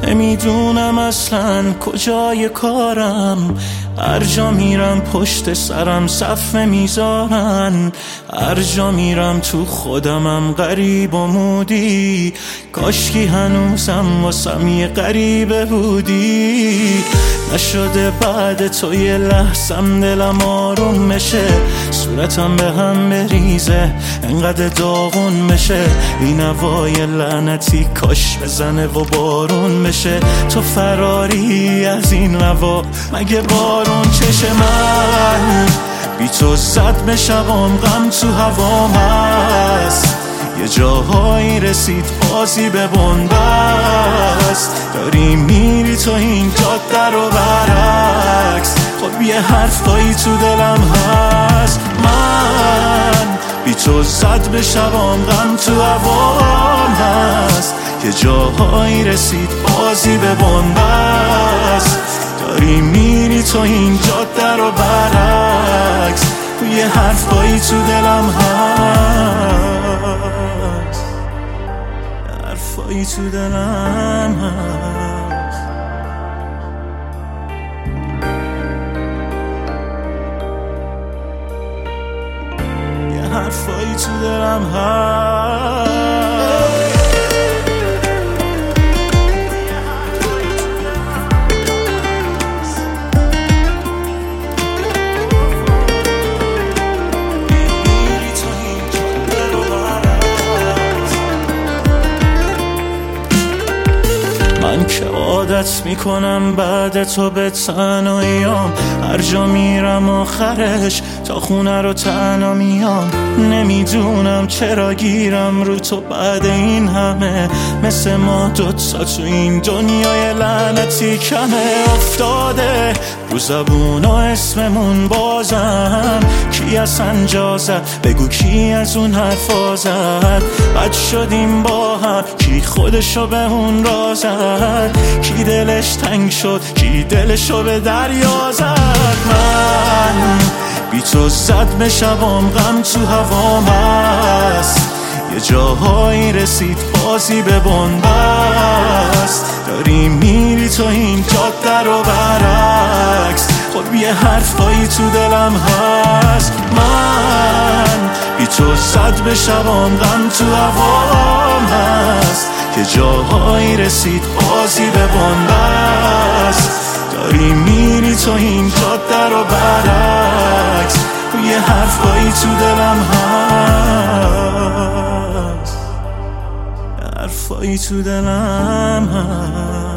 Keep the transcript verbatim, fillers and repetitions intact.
نمیدونم اصلا کجای کارم. هر جا میرم پشت سرم صفه میذارن، هر جا میرم تو خودمم غریب و مودی. کاشکی هنوزم واسم یه غریبه بودی. نشده بعد تو یه لحظم دلم آروم بشه، صورتم به هم بریزه انقدر داغون بشه. این هوای لعنتی کاش بزنه و بارون بشه. تو فراری از این هوا مگه بارون چشه؟ من بی تو زد به شبام غم تو هوام هست. یه جاهایی رسید بازی به بنبست. داری میری تو این جاده رو برعکس. خب یه حرفایی تو دلم هست. من بی تو زد به شبام غم تو هوام هست. یه جاهایی رسید بازی به بنبست. داری میری تو این جاده رو برعکس. یه حرفایی تو دلم هست، حرفایی تو دلم هست، یه حرفایی تو دلم هست. من که عادت میکنم بعد تو به تنهاییام. هر جا میرم آخرش تا خونه رو تنها میام. نمیدونم چرا گیرم رو تو بعد این همه. مثل ما دوتا تو این دنیای لعنتی کمه. افتاده رو زبونا اسممون بازم. کی اصلا جا زد بگو کی از اون حرفا زد. بد شدیم با هم کی خودشو به اون را زد. کی دلش تنگ شد کی دلشو به دریا زد. من بی تو زد به شبام غم تو هوام هست. یه جاهایی رسید بازی به بنبست. داری میری تو این جاده رو برعکس. خب یه حرفایی تو دلم هست. من بی تو زد به شبام غم تو هوام هست. یه جاهایی رسید بازی به بنبست. داری میری تو این جاده رو برعکس. یه حرفایی تو دلم هست، حرفایی تو دلم هست.